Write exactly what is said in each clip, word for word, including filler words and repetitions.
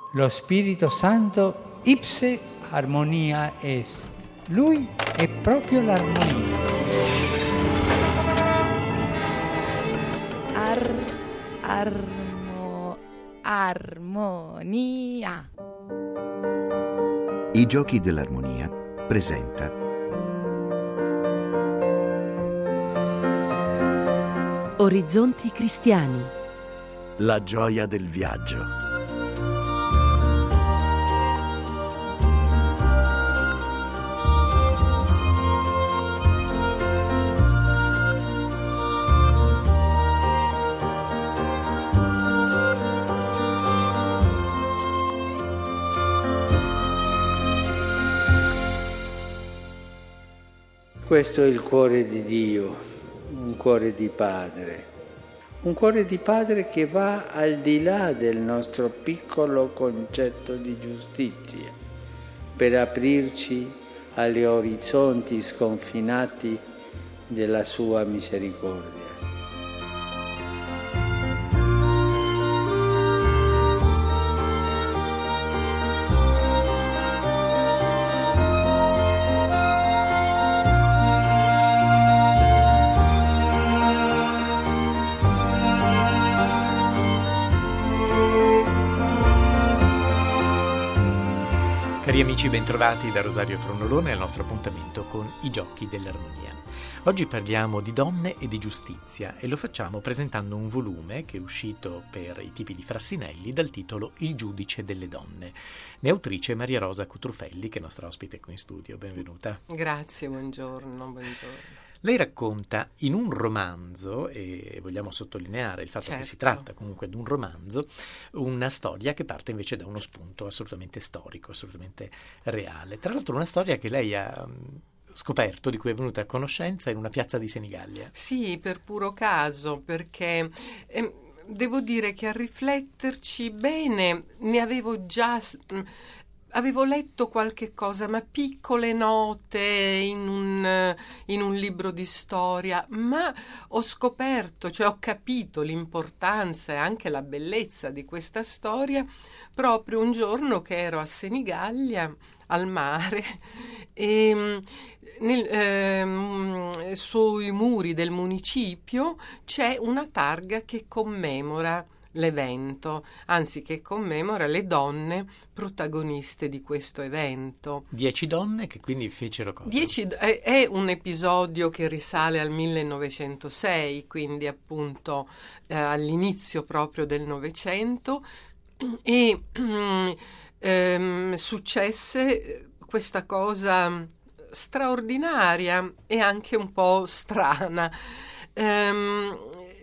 Lo Spirito Santo ipse armonia est. Lui è proprio l'armonia. Ar, armo, armonia. I Giochi dell'Armonia presenta Orizzonti cristiani. La gioia del viaggio. Questo è il cuore di Dio, un cuore di Padre, un cuore di Padre che va al di là del nostro piccolo concetto di giustizia, per aprirci agli orizzonti sconfinati della sua misericordia. Cari amici, bentrovati da Rosario Tronolone al nostro appuntamento con i Giochi dell'Armonia. Oggi parliamo di donne e di giustizia e lo facciamo presentando un volume che è uscito per i tipi di Frassinelli dal titolo Il giudice delle donne. Ne autrice Maria Rosa Cutrufelli, che è nostra ospite qui in studio. Benvenuta. Grazie, buongiorno, buongiorno. Lei racconta in un romanzo, e vogliamo sottolineare il fatto certo. che si tratta comunque di un romanzo, una storia che parte invece da uno spunto assolutamente storico, assolutamente reale. Tra l'altro una storia che lei ha scoperto, di cui è venuta a conoscenza in una piazza di Senigallia. Sì, per puro caso, perché eh, devo dire che a rifletterci bene ne avevo già... Mh, Avevo letto qualche cosa, ma piccole note in un, in un libro di storia, ma ho scoperto, cioè ho capito l'importanza e anche la bellezza di questa storia proprio un giorno che ero a Senigallia, al mare, e nel, eh, sui muri del municipio c'è una targa che commemora l'evento, anzi che commemora le donne protagoniste di questo evento. Dieci donne che quindi fecero cosa? Dieci, è, è un episodio che risale al millenovecentosei, quindi appunto eh, all'inizio proprio del Novecento, e ehm, successe questa cosa straordinaria e anche un po' strana. Ehm,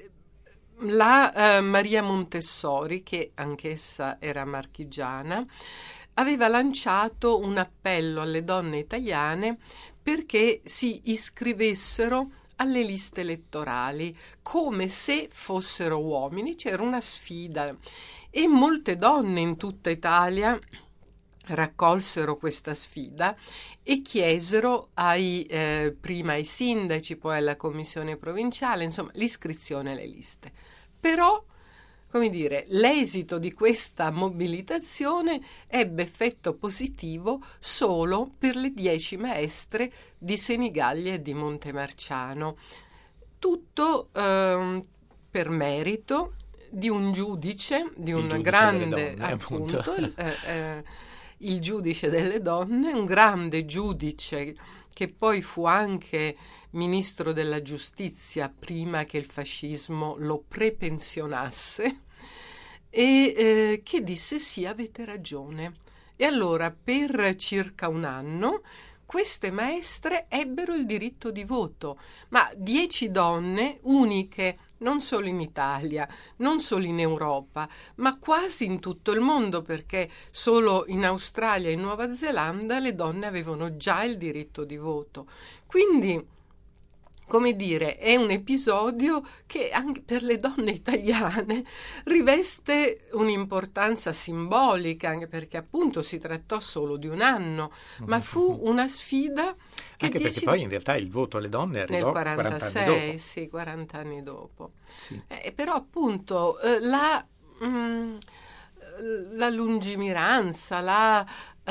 La eh, Maria Montessori, che anch'essa era marchigiana, aveva lanciato un appello alle donne italiane perché si iscrivessero alle liste elettorali come se fossero uomini. C'era una sfida e molte donne in tutta Italia raccolsero questa sfida e chiesero ai, eh, prima ai sindaci, poi alla commissione provinciale, insomma, l'iscrizione alle liste. Però, come dire, l'esito di questa mobilitazione ebbe effetto positivo solo per le dieci maestre di Senigallia e di Montemarciano. Tutto eh, per merito di un giudice, di un giudice grande, donne, appunto, il, eh, eh, il giudice delle donne, un grande giudice che poi fu anche ministro della giustizia prima che il fascismo lo prepensionasse, e eh, che disse sì, avete ragione. E allora per circa un anno queste maestre ebbero il diritto di voto, ma dieci donne uniche, non solo in Italia, non solo in Europa, ma quasi in tutto il mondo, perché solo in Australia e in Nuova Zelanda le donne avevano già il diritto di voto. Quindi, come dire, è un episodio che anche per le donne italiane riveste un'importanza simbolica, anche perché appunto si trattò solo di un anno, ma fu una sfida che anche dieci... perché poi in realtà il voto alle donne arrivò nel quarantasei, quaranta anni dopo. sì, quaranta anni dopo. Sì. Eh, però appunto eh, la... Mh, la lungimiranza, la...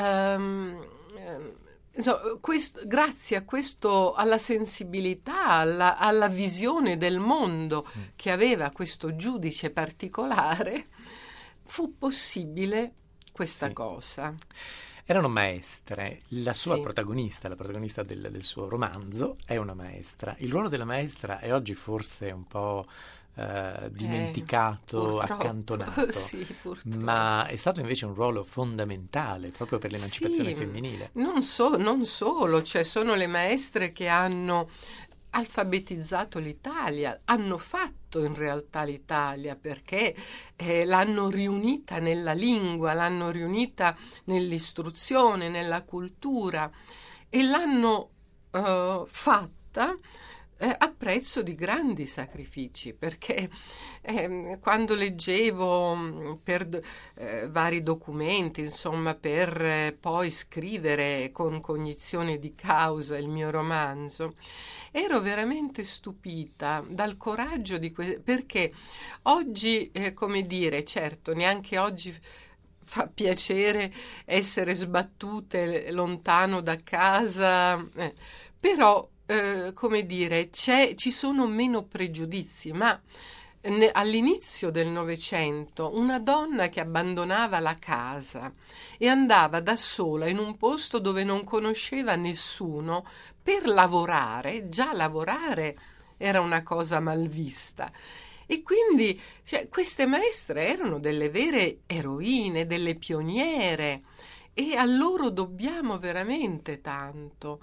Um, Insomma, questo, grazie a questo, alla sensibilità, alla, alla visione del mondo mm. che aveva questo giudice particolare, fu possibile questa sì. cosa. Erano maestre, la sua sì. protagonista, la protagonista del, del suo romanzo è una maestra. Il ruolo della maestra è oggi forse un po' Uh, dimenticato, eh, accantonato, sì, ma è stato invece un ruolo fondamentale proprio per l'emancipazione sì, femminile. Non, so, non solo, cioè sono le maestre che hanno alfabetizzato l'Italia, hanno fatto in realtà l'Italia perché eh, l'hanno riunita nella lingua, l'hanno riunita nell'istruzione, nella cultura e l'hanno uh, fatta Eh, a prezzo di grandi sacrifici, perché eh, quando leggevo mh, per eh, vari documenti, insomma, per eh, poi scrivere con cognizione di causa il mio romanzo, ero veramente stupita dal coraggio di que- perché oggi, eh, come dire, certo, neanche oggi fa piacere essere sbattute lontano da casa, eh, però Eh, come dire, c'è, ci sono meno pregiudizi, ma ne, all'inizio del Novecento una donna che abbandonava la casa e andava da sola in un posto dove non conosceva nessuno per lavorare, già lavorare era una cosa malvista. E quindi cioè, queste maestre erano delle vere eroine, delle pioniere e a loro dobbiamo veramente tanto.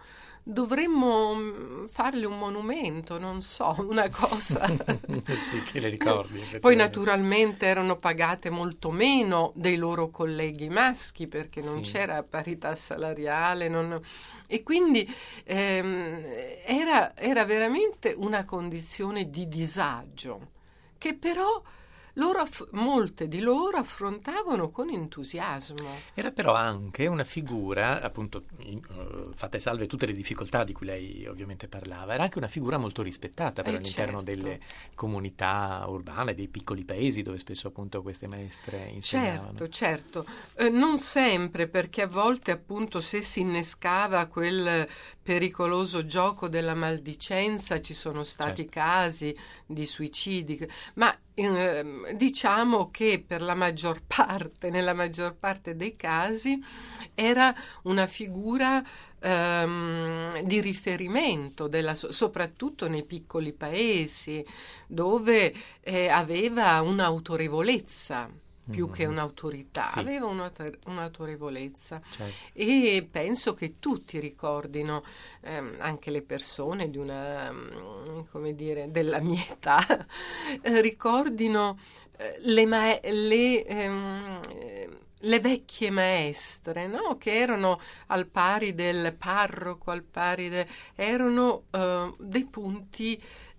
Dovremmo fargli un monumento, non so, una cosa. Sì, che le ricordi. Poi naturalmente erano pagate molto meno dei loro colleghi maschi perché non sì. c'era parità salariale, non... e quindi ehm, era, era veramente una condizione di disagio che però loro, molte di loro affrontavano con entusiasmo. Era però anche una figura, appunto, in, uh, fatte salve tutte le difficoltà di cui lei ovviamente parlava, era anche una figura molto rispettata per eh all'interno certo. delle comunità urbane, dei piccoli paesi dove spesso appunto queste maestre insegnavano. Certo, certo. Eh, non sempre, perché a volte appunto se si innescava quel pericoloso gioco della maldicenza ci sono stati certo. casi di suicidi, ma eh, diciamo che per la maggior parte, nella maggior parte dei casi, era una figura ehm, di riferimento, della, soprattutto nei piccoli paesi, dove eh, aveva un'autorevolezza. Più mm-hmm. che un'autorità, sì. aveva un'autor- un'autorevolezza certo. e penso che tutti ricordino, ehm, anche le persone di una, come dire, della mia età, eh, ricordino eh, le, ma- le, ehm, le vecchie maestre, no? Che erano al pari del parroco, al pari de- erano eh, dei punti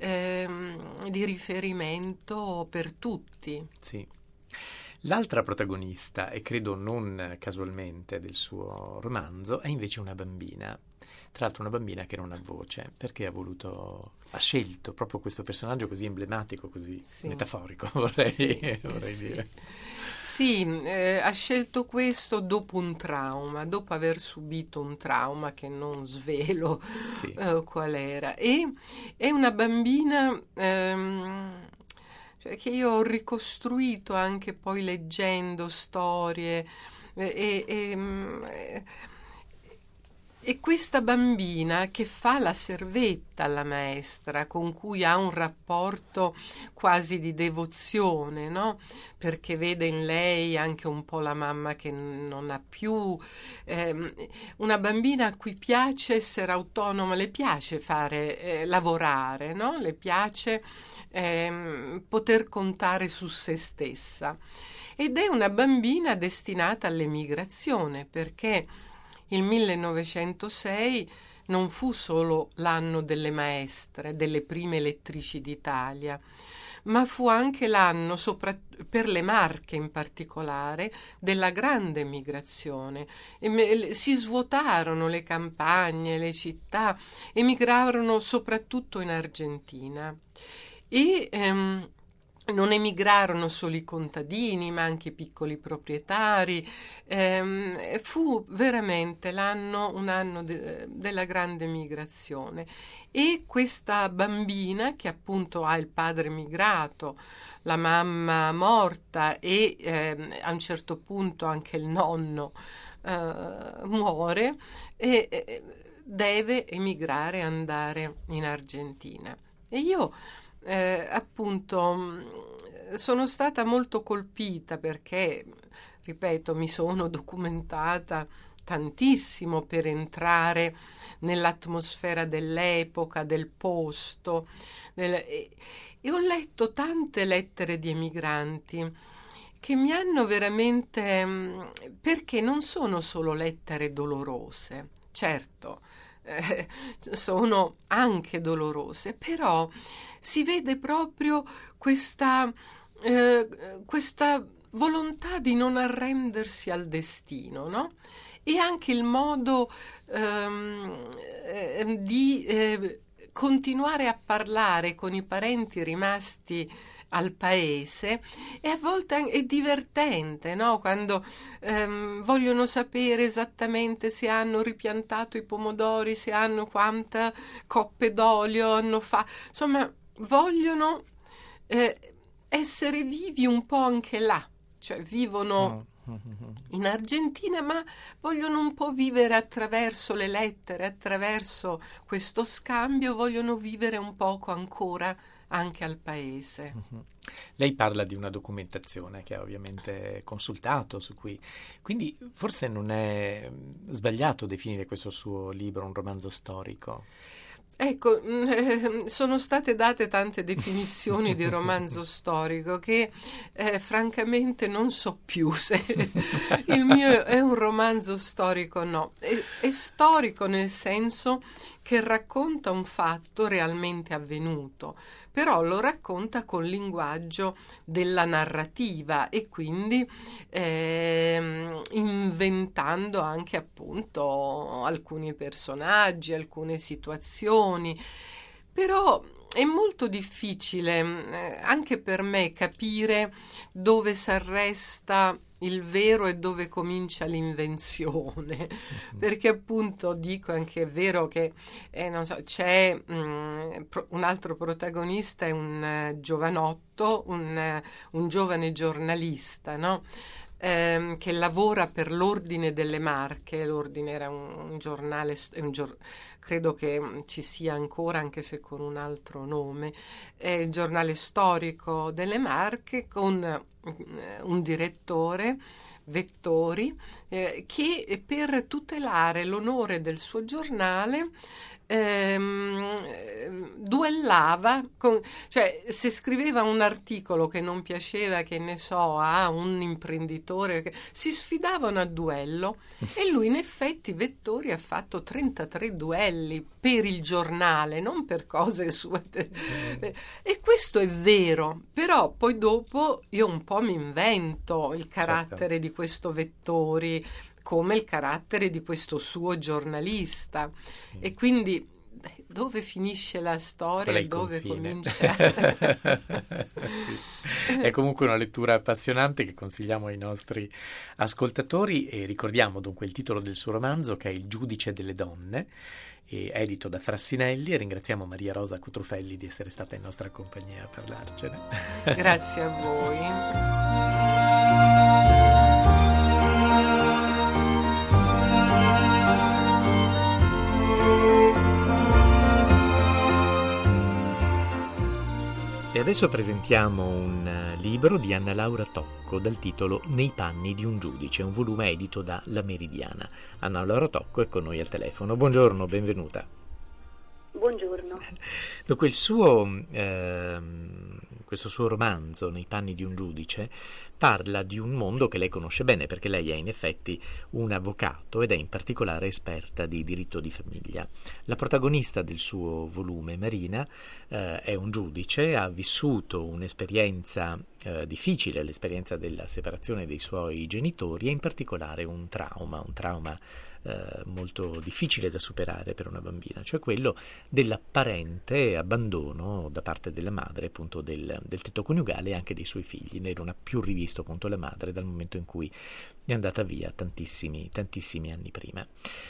ehm, di riferimento per tutti. Sì. L'altra protagonista, e credo non casualmente del suo romanzo, è invece una bambina. Tra l'altro una bambina che non ha voce, perché ha voluto, ha scelto proprio questo personaggio così emblematico, così sì. metaforico, vorrei, sì, vorrei sì. dire. Sì, eh, ha scelto questo dopo un trauma, dopo aver subito un trauma che non svelo sì. eh, qual era. E è una bambina... Ehm, che io ho ricostruito anche poi leggendo storie e, e, e questa bambina che fa la servetta alla maestra, con cui ha un rapporto quasi di devozione, no? Perché vede in lei anche un po' la mamma che non ha più, eh, una bambina a cui piace essere autonoma, le piace fare, eh, lavorare, no? Le piace Eh, poter contare su se stessa ed è una bambina destinata all'emigrazione perché il millenovecentosei non fu solo l'anno delle maestre, delle prime lettrici d'Italia, ma fu anche l'anno, sopra, per le Marche in particolare, della grande emigrazione. E, si svuotarono le campagne, le città, emigrarono soprattutto in Argentina. E ehm, non emigrarono solo i contadini, ma anche i piccoli proprietari. Ehm, fu veramente l'anno, un anno de, della grande migrazione. E questa bambina, che appunto ha il padre migrato, la mamma morta e eh, a un certo punto anche il nonno eh, muore, e eh, deve emigrare e andare in Argentina. E io Eh, appunto sono stata molto colpita perché, ripeto, mi sono documentata tantissimo per entrare nell'atmosfera dell'epoca, del posto, del, e, e ho letto tante lettere di emigranti che mi hanno veramente, perché non sono solo lettere dolorose, certo, eh, sono anche dolorose, però si vede proprio questa, eh, questa volontà di non arrendersi al destino, no? E anche il modo ehm, eh, di eh, continuare a parlare con i parenti rimasti al paese, e a volte è divertente, no? Quando ehm, vogliono sapere esattamente se hanno ripiantato i pomodori, se hanno quante coppe d'olio hanno fatto, insomma vogliono eh, essere vivi un po' anche là, cioè vivono in Argentina, ma vogliono un po' vivere attraverso le lettere, attraverso questo scambio, vogliono vivere un poco ancora anche al paese. Lei parla di una documentazione che ha ovviamente consultato, su cui quindi forse non è sbagliato definire questo suo libro un romanzo storico. Ecco, eh, sono state date tante definizioni di romanzo storico che eh, francamente non so più se il mio è un romanzo storico o no. È, è storico nel senso che racconta un fatto realmente avvenuto, però lo racconta col linguaggio della narrativa e quindi eh, inventando anche appunto alcuni personaggi, alcune situazioni. Però è molto difficile eh, anche per me capire dove si arresta il vero e dove comincia l'invenzione, mm-hmm. perché appunto dico anche è vero che eh, non so, c'è mh, pro, un altro protagonista, è un uh, giovanotto, un, uh, un giovane giornalista, no? Eh, che lavora per l'Ordine delle Marche. L'Ordine era un, un giornale, un gior- credo che ci sia ancora, anche se con un altro nome, è il giornale storico delle Marche, con eh, un direttore, Vettori, eh, che per tutelare l'onore del suo giornale ehm, duellava con, cioè se scriveva un articolo che non piaceva, che ne so, a un imprenditore, che, si sfidavano a duello, e lui in effetti, Vettori, ha fatto trentatré duelli per il giornale, non per cose sue, e questo è vero, però poi dopo io un po' mi invento il carattere certo. di questo Vettori, come il carattere di questo suo giornalista, sì. E quindi dove finisce la storia e dove comincia? Sì. È comunque una lettura appassionante che consigliamo ai nostri ascoltatori, e ricordiamo dunque il titolo del suo romanzo, che è Il giudice delle donne, e edito da Frassinelli, e ringraziamo Maria Rosa Cutrufelli di essere stata in nostra compagnia a parlarcene. Grazie a voi. E adesso presentiamo un libro di Anna Laura Tocco dal titolo Nei panni di un giudice, un volume edito da La Meridiana. Anna Laura Tocco è con noi al telefono. Buongiorno, benvenuta. Buongiorno. Dunque, il suo, eh, questo suo romanzo, Nei panni di un giudice, parla di un mondo che lei conosce bene, perché lei è in effetti un avvocato ed è in particolare esperta di diritto di famiglia. La protagonista del suo volume, Marina, eh, è un giudice, ha vissuto un'esperienza eh, difficile, l'esperienza della separazione dei suoi genitori, e in particolare un trauma, un trauma eh, molto difficile da superare per una bambina, cioè quello dell'apparente abbandono da parte della madre, appunto del, del tetto coniugale e anche dei suoi figli. Lei non ha più rivisto appunto la madre dal momento in cui è andata via tantissimi, tantissimi anni prima.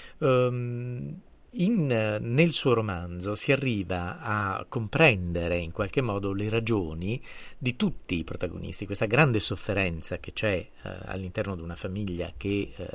Um, In, nel suo romanzo si arriva a comprendere in qualche modo le ragioni di tutti i protagonisti, questa grande sofferenza che c'è eh, all'interno di una famiglia che eh,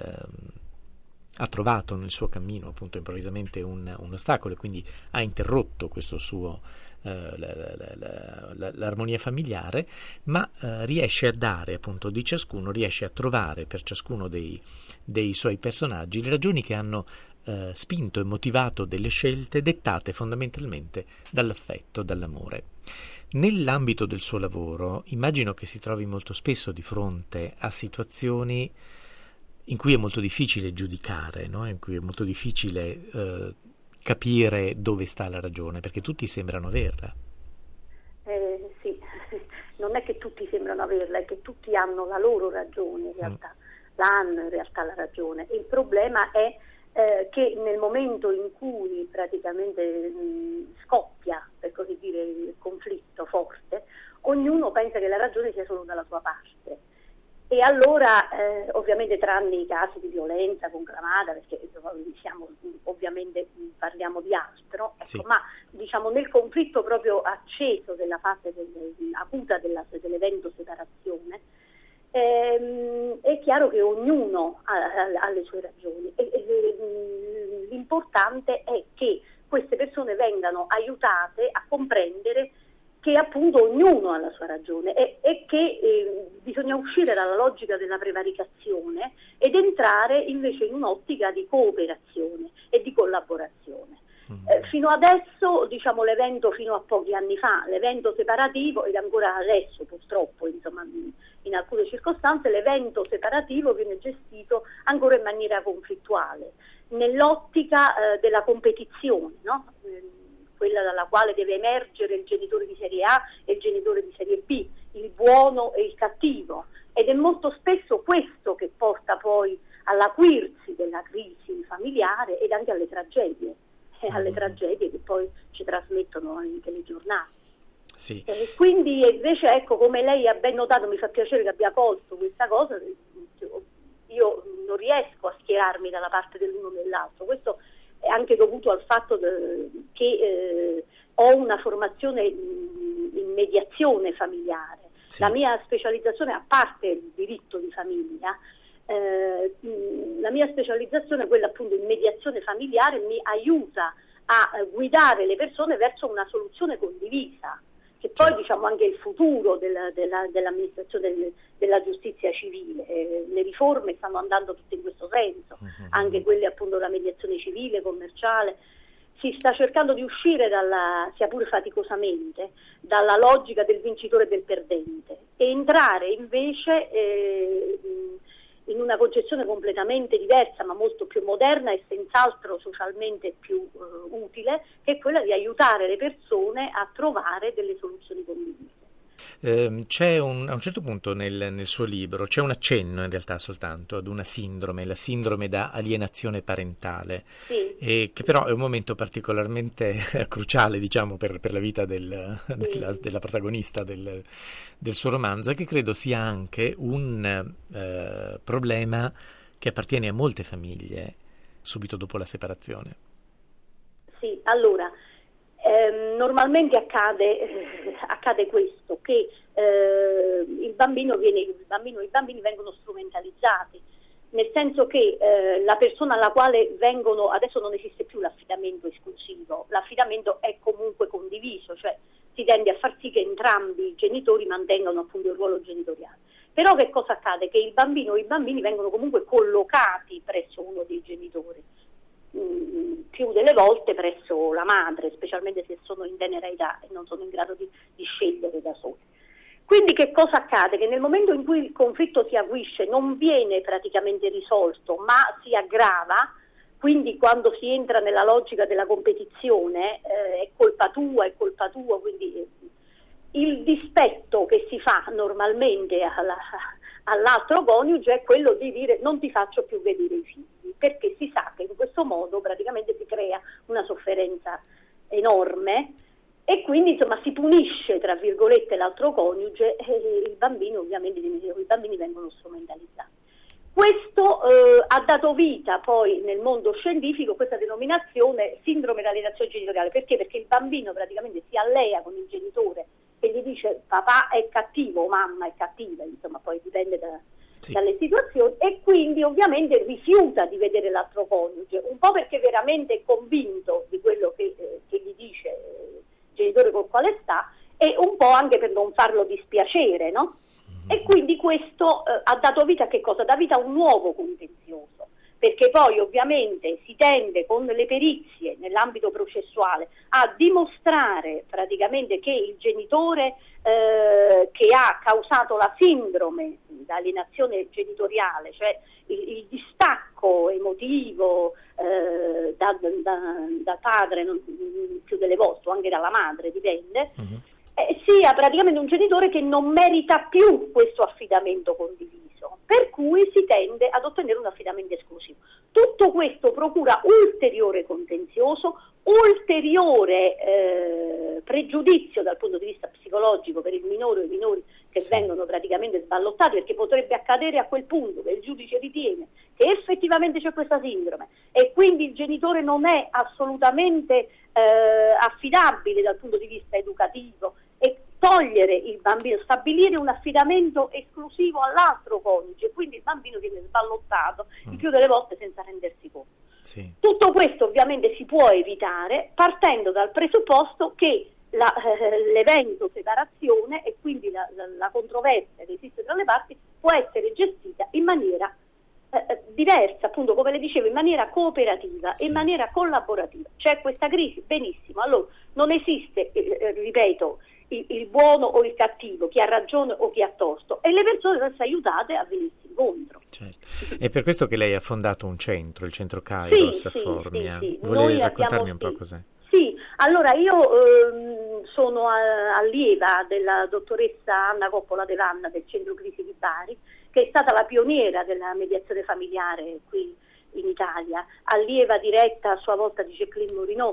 ha trovato nel suo cammino appunto improvvisamente un, un ostacolo e quindi ha interrotto questo suo eh, la, la, la, la, l'armonia familiare, ma eh, riesce a dare appunto di ciascuno, riesce a trovare per ciascuno dei, dei suoi personaggi le ragioni che hanno Uh, spinto e motivato delle scelte dettate fondamentalmente dall'affetto, dall'amore. Nell'ambito del suo lavoro immagino che si trovi molto spesso di fronte a situazioni in cui è molto difficile giudicare, no? In cui è molto difficile uh, capire dove sta la ragione, perché tutti sembrano averla. Eh, sì, non è che tutti sembrano averla, è che tutti hanno la loro ragione in realtà, mm. l'hanno in realtà la ragione. Il problema è Eh, che nel momento in cui praticamente mh, scoppia, per così dire, il conflitto forte, ognuno pensa che la ragione sia solo dalla sua parte. E allora, eh, ovviamente tranne i casi di violenza conclamata, perché siamo, ovviamente parliamo di altro, ecco, sì. Ma diciamo nel conflitto proprio acceso della fase del, acuta della, dell'evento separazione, Ehm, è chiaro che ognuno ha, ha, ha le sue ragioni e, e, l'importante è che queste persone vengano aiutate a comprendere che appunto ognuno ha la sua ragione e, e che eh, bisogna uscire dalla logica della prevaricazione ed entrare invece in un'ottica di cooperazione e di collaborazione. Eh, fino adesso, diciamo, l'evento fino a pochi anni fa, l'evento separativo, ed ancora adesso purtroppo, insomma, in alcune circostanze, l'evento separativo viene gestito ancora in maniera conflittuale, nell'ottica eh, della competizione, no? Eh, quella dalla quale deve emergere il genitore di serie A e il genitore di serie B, il buono e il cattivo, ed è molto spesso questo che porta poi all'acuirsi della crisi familiare ed anche alle tragedie. alle tragedie che poi ci trasmettono anche le giornate. Sì. E quindi invece, ecco, come lei ha ben notato, mi fa piacere che abbia colto questa cosa, io non riesco a schierarmi dalla parte dell'uno o dell'altro. Questo è anche dovuto al fatto de, che eh, ho una formazione in mediazione familiare. Sì. La mia specializzazione, a parte il diritto di famiglia, Eh, la mia specializzazione, quella appunto in mediazione familiare, mi aiuta a eh, guidare le persone verso una soluzione condivisa, che poi diciamo anche il futuro della, della, dell'amministrazione del, della giustizia civile. Eh, le riforme stanno andando tutte in questo senso, uh-huh. anche quelle appunto della mediazione civile, commerciale. Si sta cercando di uscire dalla, sia pure faticosamente, dalla logica del vincitore e del perdente e entrare invece eh, in una concezione completamente diversa, ma molto più moderna e senz'altro socialmente più uh, utile, che è quella di aiutare le persone a trovare delle soluzioni condivise. Eh, c'è un, a un certo punto nel, nel suo libro c'è un accenno in realtà soltanto ad una sindrome, la sindrome da alienazione parentale, sì. e che però è un momento particolarmente cruciale, diciamo, per, per la vita del, sì. della, della protagonista del, del suo romanzo, e che credo sia anche un eh, problema che appartiene a molte famiglie subito dopo la separazione. Sì, allora Eh, normalmente accade, eh, accade questo, che eh, il bambino viene, il bambino, i bambini vengono strumentalizzati, nel senso che eh, la persona alla quale vengono, adesso non esiste più l'affidamento esclusivo, l'affidamento è comunque condiviso, cioè si tende a far sì che entrambi i genitori mantengano appunto il ruolo genitoriale. Però che cosa accade? Che il bambino o i bambini vengono comunque collocati presso uno dei genitori, più delle volte presso la madre, specialmente se sono in tenera età e non sono in grado di, di scegliere da soli. Quindi che cosa accade? Che nel momento in cui il conflitto si acuisce non viene praticamente risolto, ma si aggrava, quindi quando si entra nella logica della competizione eh, è colpa tua, è colpa tua, quindi il dispetto che si fa normalmente alla, all'altro coniuge è quello di dire non ti faccio più vedere i figli, perché si sa che in questo modo praticamente si crea una sofferenza enorme e quindi insomma si punisce tra virgolette l'altro coniuge e il bambino ovviamente i bambini vengono strumentalizzati. Questo eh, ha dato vita poi nel mondo scientifico questa denominazione sindrome d'alienazione genitoriale. Perché? Perché il bambino praticamente si allea con il genitore e gli dice papà è cattivo, mamma è cattiva, insomma poi dipende da, sì. dalle situazioni, e quindi ovviamente rifiuta di vedere l'altro coniuge, un po' perché veramente è convinto di quello che, eh, che gli dice il genitore col quale sta, e un po' anche per non farlo dispiacere, no? E quindi questo eh, ha dato vita a che cosa? Dà vita a un nuovo contenzioso, perché poi ovviamente si tende con le perizie nell'ambito processuale a dimostrare praticamente che il genitore eh, che ha causato la sindrome da alienazione genitoriale, cioè il, il distacco emotivo eh, da, da, da padre, non, più delle volte, o anche dalla madre, dipende, uh-huh. sia praticamente un genitore che non merita più questo affidamento condiviso, per cui si tende ad ottenere un affidamento esclusivo. Tutto questo procura ulteriore contenzioso, ulteriore eh, pregiudizio dal punto di vista psicologico per il minore o i minori che sì. vengono praticamente sballottati, perché potrebbe accadere a quel punto che il giudice ritiene che effettivamente c'è questa sindrome e quindi il genitore non è assolutamente eh, affidabile dal punto di vista educativo, e togliere il bambino, stabilire un affidamento esclusivo all'altro coniuge, quindi il bambino viene sballottato mm. il più delle volte senza rendersi conto. Sì. Tutto questo ovviamente si può evitare partendo dal presupposto che la, eh, l'evento separazione e quindi la, la, la controversia che esiste tra le parti può essere gestita in maniera eh, diversa, appunto come le dicevo, in maniera cooperativa, sì. in maniera collaborativa. C'è questa crisi, benissimo, allora non esiste, eh, ripeto, il, il buono o il cattivo, chi ha ragione o chi ha torto, e le persone devono essere aiutate a venirsi incontro. Certo. È per questo che lei ha fondato un centro, il centro Kairos a sì, Formia. Sì, sì. Vuole Noi raccontarmi abbiamo, un po' sì. cos'è? Sì, allora io ehm, sono a, allieva della dottoressa Anna Coppola De Vanna del Centro Crisi di Bari, che è stata la pioniera della mediazione familiare qui in Italia, allieva diretta a sua volta di Jacqueline Mourinot.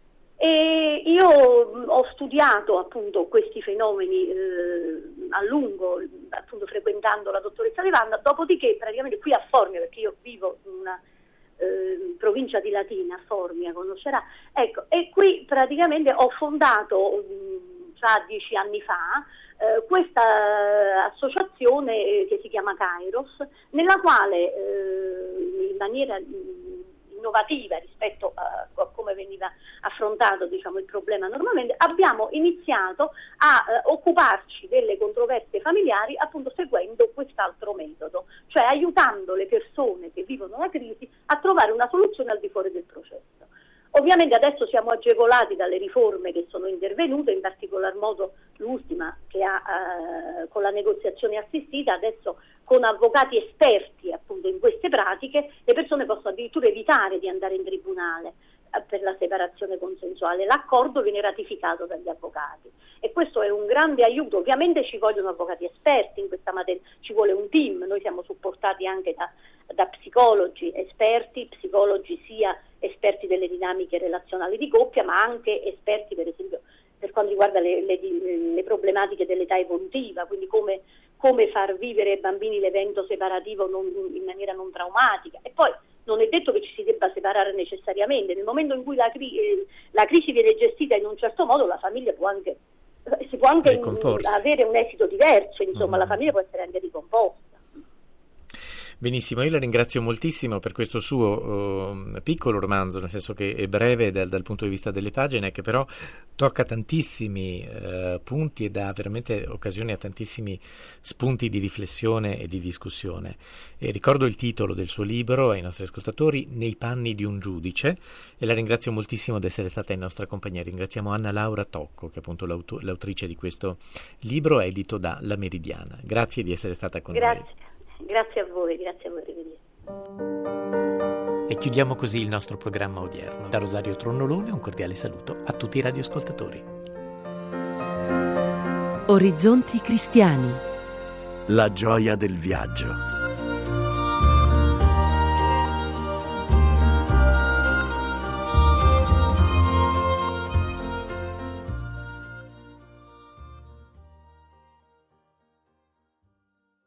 E io ho studiato appunto questi fenomeni eh, a lungo, appunto frequentando la dottoressa De Vanna, dopodiché praticamente qui a Formia, perché io vivo in una eh, provincia di Latina, Formia, conoscerà, ecco, e qui praticamente ho fondato mh, già dieci anni fa eh, questa associazione che si chiama Kairos, nella quale eh, in maniera mh, innovativa rispetto a, a come veniva affrontato, diciamo, il problema normalmente, abbiamo iniziato a eh, occuparci delle controversie familiari appunto seguendo quest'altro metodo, cioè aiutando le persone che vivono la crisi a trovare una soluzione al di fuori del processo. Ovviamente adesso siamo agevolati dalle riforme che sono intervenute, in particolar modo l'ultima che ha eh, con la negoziazione assistita, adesso con avvocati esperti appunto in queste pratiche le persone possono addirittura evitare di andare in tribunale eh, per la separazione consensuale. L'accordo viene ratificato dagli avvocati e questo è un grande aiuto. Ovviamente ci vogliono avvocati esperti in questa materia, ci vuole un team, noi siamo supportati anche da, da psicologi esperti, psicologi sia esperti delle dinamiche relazionali di coppia, ma anche esperti per esempio per quanto riguarda le, le, le problematiche dell'età evolutiva, quindi come, come far vivere ai bambini l'evento separativo non, in maniera non traumatica. E poi non è detto che ci si debba separare necessariamente, nel momento in cui la, cri- la crisi viene gestita in un certo modo la famiglia può anche, si può anche avere un esito diverso, insomma mm. la famiglia può essere anche ricomposta. Benissimo, io la ringrazio moltissimo per questo suo uh, piccolo romanzo, nel senso che è breve dal, dal punto di vista delle pagine, che però tocca tantissimi uh, punti e dà veramente occasione a tantissimi spunti di riflessione e di discussione. E ricordo il titolo del suo libro ai nostri ascoltatori, Nei panni di un giudice, e la ringrazio moltissimo di essere stata in nostra compagnia. Ringraziamo Anna Laura Tocco, che è appunto l'auto- l'autrice di questo libro, edito da La Meridiana. Grazie di essere stata con Grazie. noi. Grazie a voi, grazie a voi, arrivederci. E chiudiamo così il nostro programma odierno. Da Rosario Tronnolone un cordiale saluto a tutti i radioascoltatori. Orizzonti Cristiani, La gioia del viaggio.